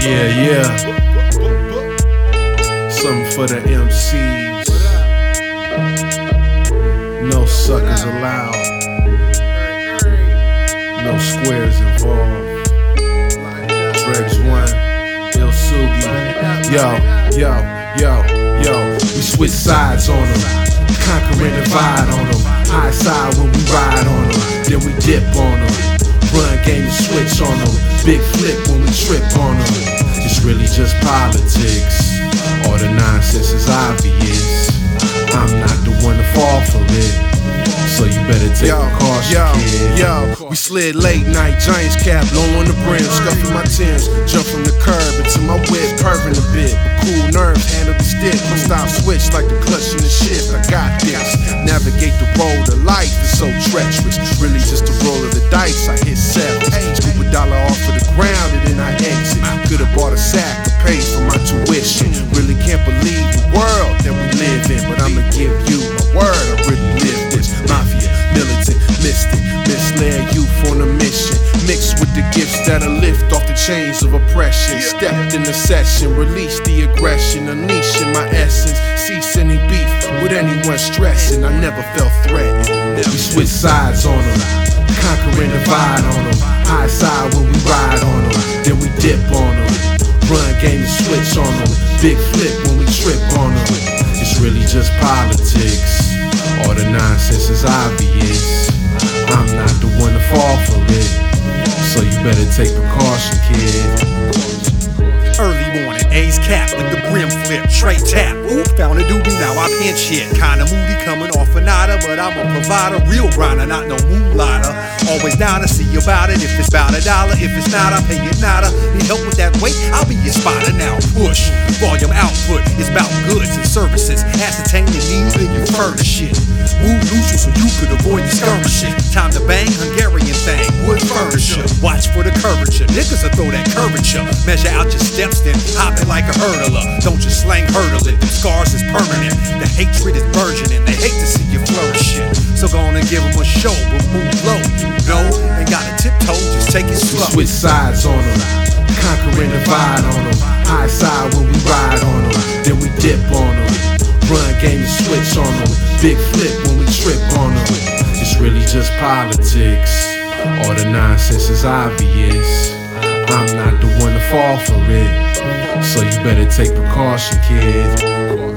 Yeah, yeah. Something for the MCs. No suckers allowed. No squares involved. Dregs One, Il Sugi. Yo. We switch sides on them. Conquer and divide on them. High side when we ride on them. Then we dip on them. Run game and switch on them. Big flip when we trip on them. It's really just politics. All the nonsense is obvious. I'm not the one to fall for it, so you better take precaution, kid. We slid late night, Giants cap, low on the brim, scuffing my Timbs, jump from the curb into my whip, curving a bit. Cool nerves, handle the stick, my style switch like the clutch in the shift. I got this. Navigate the road of life is so treacherous. Really just a roll of the dice. I hit seven, scoop $1 off of the ground and then I exit. Could've bought a sack to pay for my tuition. Really can't believe the world that we live in, but I'ma give you my word. I really live this. Mafia, militant, mystic, misled youth on a mission, mixed with the gifts that'll lift off the chains of oppression. Stepped in the session, release the aggression, unleashing my essence, cease any beef with anyone stressing. I never felt threatened. We switch sides on them, conquer and divide on them. High side when we ride on them, then we dip on them. Run game and switch on them. Big flip when we trip on them. It's really just politics. All the nonsense is obvious. I'm not the one to fall for it, so you better take precaution, kid. Early morning, A's cap with the brim flip, tray tap. Oop, found a doobie, now I pinch hit. Kinda moody coming off a nada, but I'm a provider, real grinder, not no moonlighter. Always down to see about it. If it's about $1, if it's not, I pay it nada. Need help with that weight? I'll be your spotter now. Push volume output. It's about goods and services. Ascertain your needs, then you furnish it. Move neutral so you could avoid the skirmishing. Time to bang, Hungarian thing, wood furniture. Watch for the curvature, niggas will throw that curvature. Measure out your steps, then hop it like a hurdler. Don't just slang hurdle it, the scars is permanent. The hatred is burgeoning, they hate to see you flourishing. So go on and give them a show, but move low, you know. Ain't gotta tiptoe, just take it slow. We switch sides on them, conquer and divide on them. High side when we ride on them, then we dip on them. Run game and switch on them. Big flip when we trip on them. It's really just politics. All the nonsense is obvious. I'm not the one to fall for it, so you better take precaution, kid.